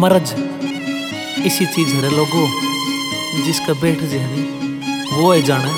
मरज इसी चीज है लोगो, जिसका बैठ जहनी वो है जाने।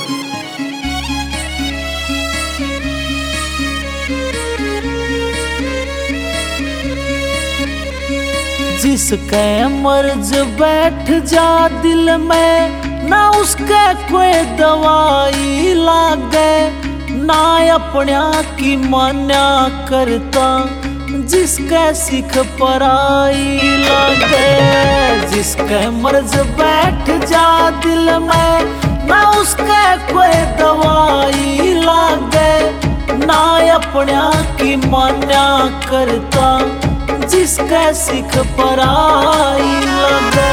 जिसके मर्ज बैठ जा दिल में, ना उसके कोई दवाई लागे, ना अपना की मान्या करता, जिसके सिख पराई लागे। जिसके मर्ज बैठ जा दिल में, ना उसके कोई दवाई लागे, ना अपना की मान्या करता, जिसके सिख पराई लगे।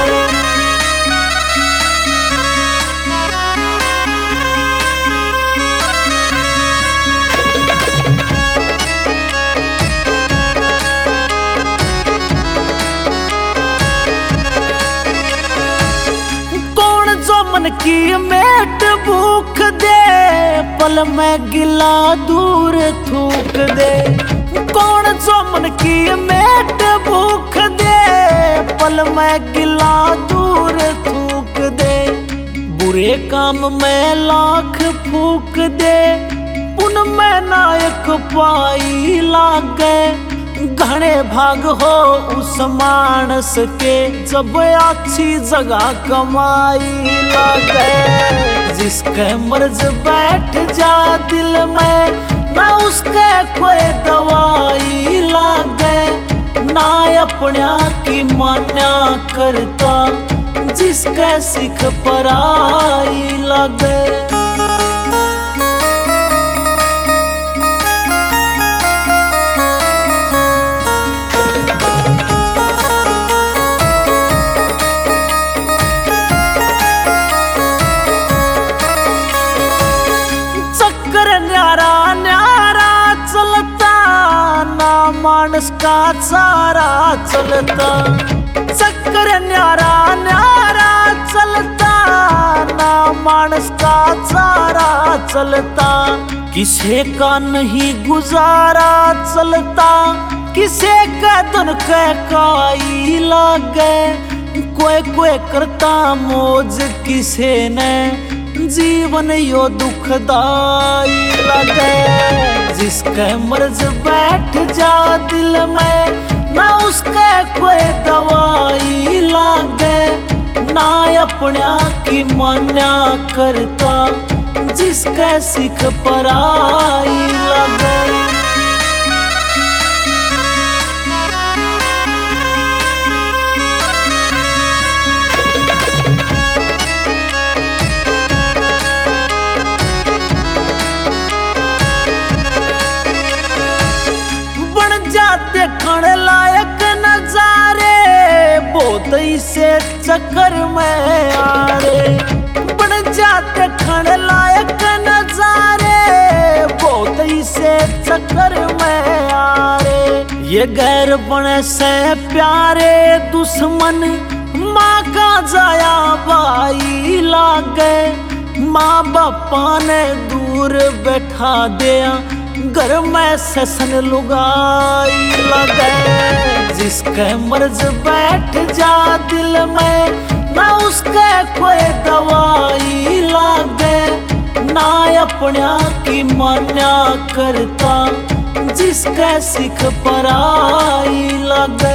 कौन जो मन की मेट भूख दे, पल में गिला दूर थूक दे। कौन जो मन की मेट भूख दे, पल में गिला दूर थूक दे। बुरे काम में लाख फूक दे, उनमें नायक पाई लागे। घने भाग हो उस मानस के, जब अच्छी जगह कमाई लागे। जिसके मर्ज बैठ जा दिल में, ना उसके कोई दवाई लागे, ना अपना की मान्या करता, जिसके सिख पराई लागे। चक्कर न्यारा न्यारा चलता, ना मानस का चारा चलता। चक्कर न्यारा न्यारा चलता, ना मानस का चारा चलता। किसे का नहीं गुजारा चलता, किसे का धन के काई लागे। कोई कोई करता मौज, किसे ने जीवन यो दुखदाई लगे। जिसके मर्ज बैठ जा दिल में, ना उसके कोई दवाई लागे, ना अपना की मान्या करता, जिसके सिख पराई लगे। देखण लायक नजारे, बहुत से चक्कर में आरे। बन जाते खण लायक नजारे, बहुत से चक्कर में आरे। ये गैर बने से प्यारे दुश्मन, माँ का जाया भाई लागे। माँ बापा ने दूर बैठा दिया, घर में ससन लुगाई लगे। जिसके मर्ज बैठ जा दिल में, ना उसके कोई दवाई लागे, ना अपना की मान्या करता, जिसके सिख पराई लगे।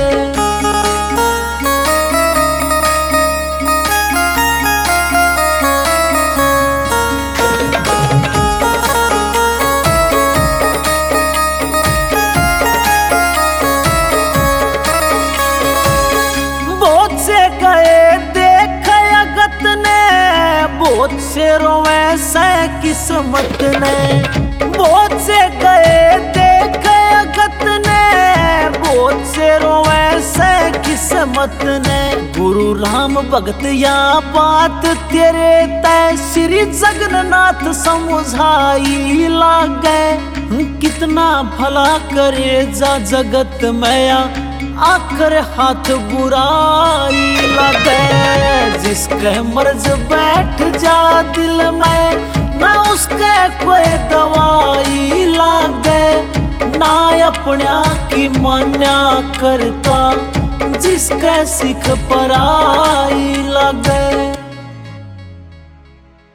बहुत से रोवे से किस्मत ने, बहुत से गए देखे अगत ने, बहुत से रोवे से किस्मत ने। गुरु राम भगत या बात तेरे तय, श्री जगन्नाथ समझाई लागे। कितना भला करे जा जगत मैया, आकर हाथ बुराई लगे। जिसके मर्ज बैठ जा दिल में, ना उसके कोई दवाई लागे, ना अपना की मान्या करता, जिसका सिख पराया